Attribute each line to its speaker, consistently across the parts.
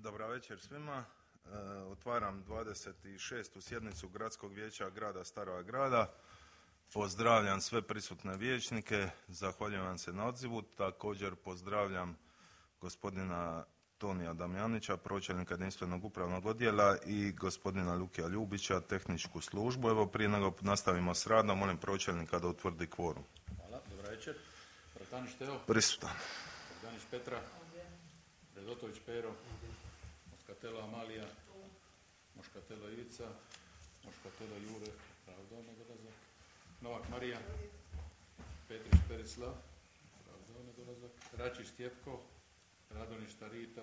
Speaker 1: Dobra večer svima. Otvaram 26. sjednicu Gradskog vijeća grada Starog Grada. Pozdravljam sve prisutne vijećnike, zahvaljujem vam se na odzivu. Također pozdravljam gospodina Tonija Damjanića, pročelnika jedinstvenog upravnog odjela, i gospodina Lukija Ljubića, tehničku službu. Evo, prije nego nastavimo s radom, molim pročelnika da utvrdi kvorum.
Speaker 2: Hvala, dobra večer. Bratanić Teo.
Speaker 1: Prisutan.
Speaker 2: Bogdanić Petra. Redotović Pero. Moskatelo Amalija. Moškatelo Ivica. Moškatelo Jure. Pravdovno dolazak. Novak Marija. Petrić Perislav. Pravdovno dolazak. Račić Stjepko. Radonić Tarita.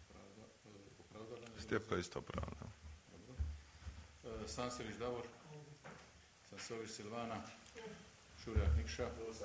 Speaker 1: Stjepko isto pravda.
Speaker 2: Sanselić Davor. Sansović Silvana. Šurjak Nikša.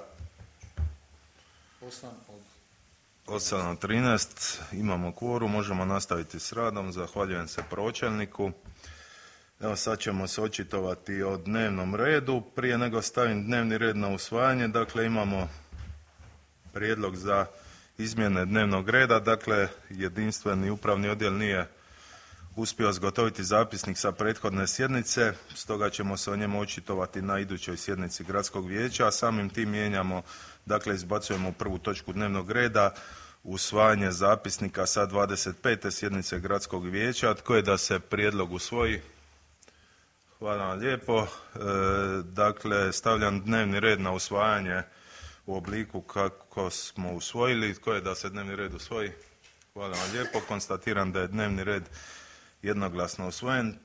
Speaker 1: 8 na 13, imamo kvorum, možemo nastaviti s radom. Zahvaljujem se pročelniku. Evo, sad ćemo se očitovati o dnevnom redu. Prije nego stavim dnevni red na usvajanje, dakle imamo prijedlog za izmjene dnevnog reda. Dakle, jedinstveni upravni odjel nije uspio zgotoviti zapisnik sa prethodne sjednice, stoga ćemo se o njemu očitovati na idućoj sjednici Gradskog vijeća, a samim tim mijenjamo, dakle izbacujemo prvu točku dnevnog reda, usvajanje zapisnika sa 25. sjednice Gradskog vijeća. Tko je da se prijedlog usvoji? Hvala vam lijepo. Dakle, stavljam dnevni red na usvajanje u obliku kako smo usvojili. Tko je da se dnevni red usvoji? Hvala vam lijepo. Konstatiram da je dnevni red jednoglasno usvojen.